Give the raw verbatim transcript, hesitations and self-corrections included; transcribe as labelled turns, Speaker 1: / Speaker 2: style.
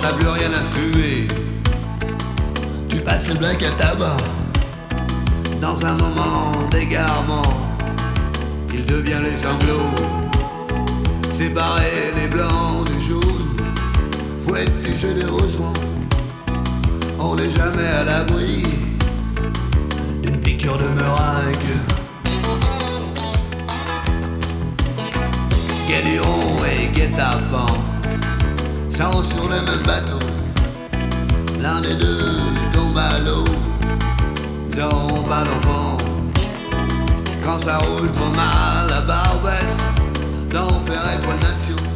Speaker 1: t'as plus rien à fumer.
Speaker 2: Tu passes le black à tabac.
Speaker 1: Dans un moment d'égarement, il devient les sanglots, séparer les blancs du jaune, fouetter généreusement. On n'est jamais à l'abri d'une piqûre de meringue. Guéliron et guet-apens sont sur le même bateau. L'un des deux tombe à l'eau. Ils n'auront pas d'enfants. Quand ça roule trop mal à Barbès, l'enfer est pour la nation.